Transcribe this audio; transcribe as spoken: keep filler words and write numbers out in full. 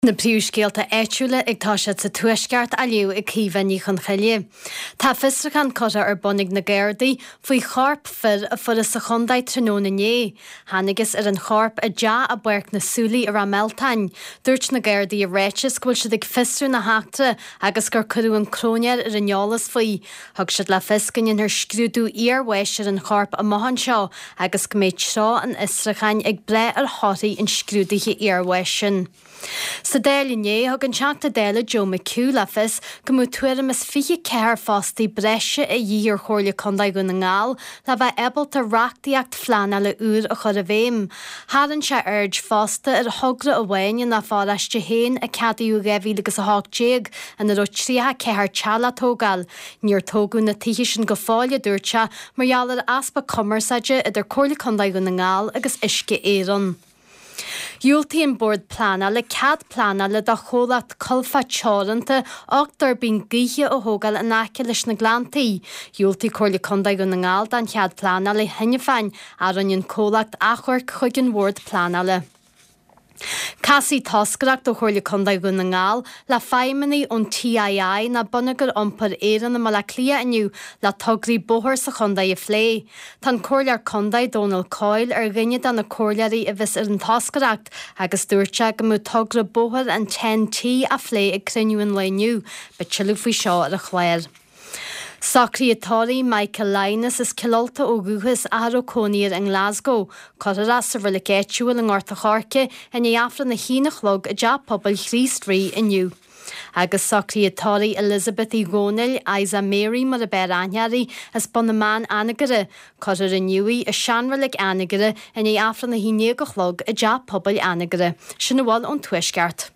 Na príomhscéalta éitiúla ag táisiad sa tuaisceart a liú ag cíomhaní chun chailé. Tá fistrachan cota ar bonnig na Gairdaí faoi charp fir a furas sa chundaid tróna né. Hánagus ar an charp a deá a buirc na súlaí ar a meltain. Dúirt na Gairdaí a réitis gohfuil siad ag fistrú na heachtra agus gur curú an crónear ar an neolalas faoi. Thug siad le fiscain ar scrúdú íarhais ar an charp a maithan seo agus go méid seo an istrachan ag bre ar thotaí an scrúdaithe íarhais sin. Sa déilné thug an teachta déile Joe McHugh lefis go mú tuairim is fiche ceir fástaí breise a dhí ar chóirla condaid go na ngáil le bheith ebalta reachtaíocht phleanna le úr a chur a bhéim. Háann se urge fásta ar thugra a bhain na fáraiste héin a ceadaú gabhí agus a hátéag an na rotríthe ceir teala tógáil. Níor tógú na tithe sin go fáile dúirte margheallar aspa commerceide idir chóirla condaid go na ngáil agus isce éireann. Dúiltaí an bord plana le cad plana le do cholacht colfa teoranta achtar bín gaoithe ó thógáil an aice leis na glantaí. Dúiltaí chóirla condaid go na ngáil dan chead plana le henne féin ar an cholacht achar chuig an bord plana le. Casí toscraach do chóirla condaid go na ngáil le feiminí ón T I I na bunagur iompar éireann na mala clia aniu le tugraí bóthir sa chundaid a phlé. Tá chóirlear condaid Donald Coyle ar gine dan na chóirlearí a bheits ar an toscracht agus dúirte go mú tugra bóthir an ten tí a phlé ag cruniú an leniu, be tiilú faoi seo ar a chléir. Sacraíotáí Michael Linus is cilalta ó gúchas Ahrocóníir in Glasgow, Corra sa bhfuil éitiúil an Ngorta Chorca in éafra na hínachlog a deap pobl chrístrí inniu. Agus sacraíotáí Elizabeth I Gónil, Isa Mary mar a bear anhearí is buna man anagara, Corra inniuí a seanralig anagara in éafra na híneagachlog a deap pobl anagara. Sinna bháil ón tuaisceart.